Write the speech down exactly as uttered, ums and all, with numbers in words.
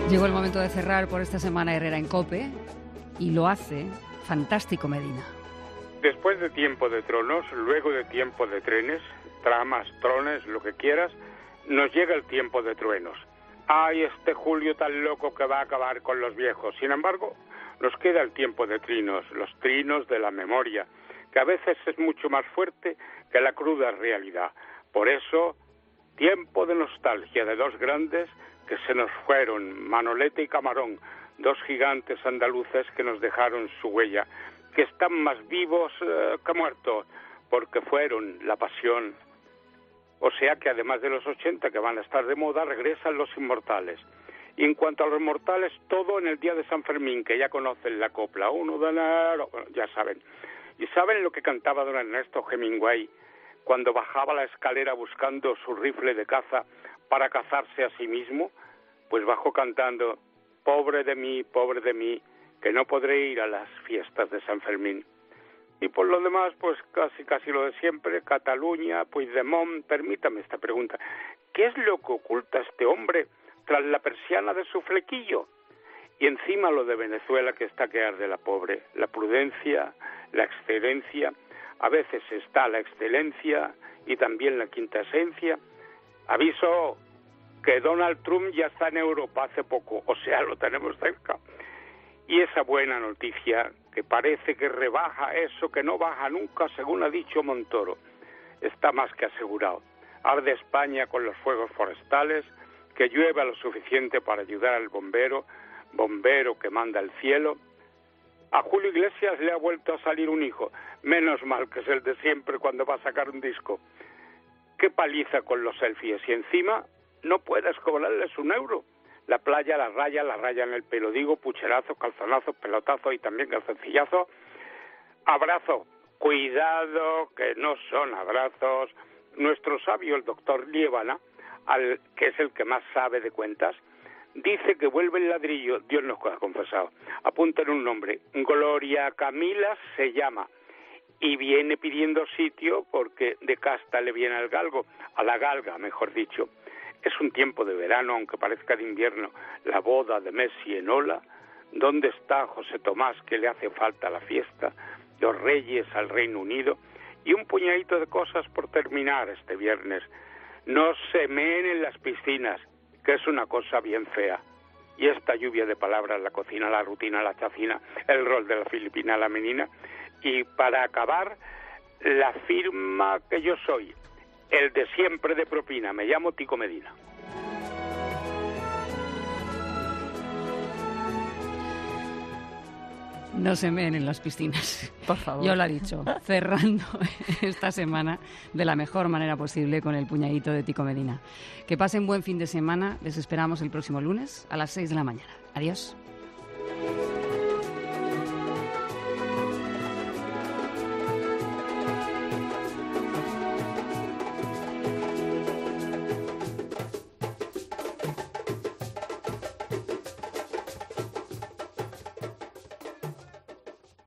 Llegó el momento de cerrar por esta semana Herrera en COPE y lo hace Fantástico Medina. Después de Tiempo de Tronos, luego de Tiempo de Trenes, tramas, trones, lo que quieras, nos llega el Tiempo de Truenos. ¡Ay, este Julio tan loco que va a acabar con los viejos! Sin embargo, nos queda el Tiempo de Trinos, los trinos de la memoria, que a veces es mucho más fuerte que la cruda realidad. Por eso, Tiempo de Nostalgia de dos grandes que se nos fueron, Manolete y Camarón, dos gigantes andaluces que nos dejaron su huella, que están más vivos eh, que muertos, porque fueron la pasión. O sea que además de los ochenta que van a estar de moda, regresan los inmortales. Y en cuanto a los mortales, todo en el día de San Fermín, que ya conocen la copla, uno de enero, bueno, ya saben. ¿Y saben lo que cantaba don Ernesto Hemingway cuando bajaba la escalera buscando su rifle de caza para cazarse a sí mismo? Pues bajó cantando: pobre de mí, pobre de mí, que no podré ir a las fiestas de San Fermín. Y por lo demás, pues casi casi lo de siempre, Cataluña, Puigdemont. Permítame esta pregunta: ¿qué es lo que oculta este hombre tras la persiana de su flequillo? Y encima lo de Venezuela, que está que arde la pobre, la prudencia, la excelencia, a veces está la excelencia y también la quinta esencia. Aviso que Donald Trump ya está en Europa hace poco, o sea, lo tenemos cerca. Y esa buena noticia, que parece que rebaja eso que no baja nunca, según ha dicho Montoro, está más que asegurado. Arde España con los fuegos forestales, que llueva lo suficiente para ayudar al bombero, bombero que manda el cielo. A Julio Iglesias le ha vuelto a salir un hijo, menos mal que es el de siempre cuando va a sacar un disco. Qué paliza con los selfies, y encima no puedes cobrarles un euro. La playa, la raya, la raya en el pelo, digo, pucherazos, calzonazos, pelotazos y también calzoncillazos. Abrazo, cuidado que no son abrazos. Nuestro sabio, el doctor Liébana, al que es el que más sabe de cuentas, dice que vuelve el ladrillo, Dios nos ha confesado. Apunten un nombre, Gloria Camila se llama, y viene pidiendo sitio porque de casta le viene al galgo, a la galga, mejor dicho. Es un tiempo de verano, aunque parezca de invierno, la boda de Messi en Ola. ¿Dónde está José Tomás, que le hace falta a la fiesta? Los Reyes al Reino Unido. Y un puñadito de cosas por terminar este viernes. No se meen en las piscinas, que es una cosa bien fea. Y esta lluvia de palabras, la cocina, la rutina, la chacina, el rol de la filipina, la menina. Y para acabar, la firma que yo soy, el de siempre de propina. Me llamo Tico Medina. No se meen en las piscinas, por favor. Yo lo he dicho, cerrando esta semana de la mejor manera posible con el puñadito de Tico Medina. Que pasen buen fin de semana, les esperamos el próximo lunes a las seis de la mañana. Adiós.